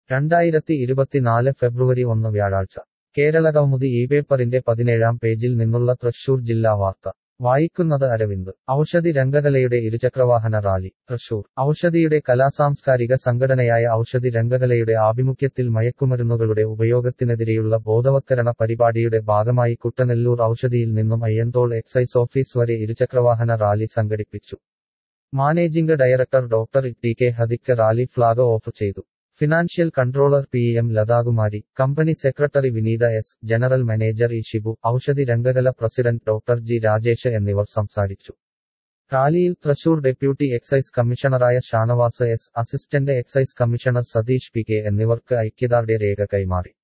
2024 ഫെബ്രുവരി 1 വ്യാഴാഴ്ച കേരളകൗമുദി ഈ പേപ്പറിന്റെ 17-ാം പേജിൽ നിന്നുള്ള തൃശൂർ ജില്ലാ വാർത്ത വായിക്കുന്നത് അരവിന്ദ് ഔഷധി രംഗകലയുടെ ഇരുചക്രവാഹന റാലി തൃശൂർ ഔഷധിയുടെ കലാസാംസ്കാരിക സംഘടനയായ ഔഷധി രംഗകലയുടെ ആഭിമുഖ്യത്തിൽ മയക്കുമരുന്നുകളുടെ ഉപയോഗത്തിനെതിരെയുള്ള ബോധവത്കരണ പരിപാടിയുടെ ഭാഗമായി കുട്ടനെല്ലൂർ ഔഷധിയിൽ നിന്നും അയ്യന്തോൾ എക്സൈസ് ഓഫീസ് വരെ ഇരുചക്രവാഹന റാലി സംഘടിപ്പിച്ചു. Managing director doctor T K ഹദിക്ക് റാലി ഫ്ളാഗ് ഓഫ് ചെയ്തു. Financial controller P M Lathakumari, company secretary Vineetha S, general manager E Shibu, Oushadhi Rangakala president doctor G Rajesh എന്നിവർ സംസാരിച്ചു. റാലിയിൽ തൃശൂർ ഡെപ്യൂട്ടി എക്സൈസ് കമ്മീഷണറായ Shanavas S, assistant excise commissioner Satheesh P K എന്നിവർക്ക് ഐക്യദാർഢ്യ രേഖ കൈമാറി.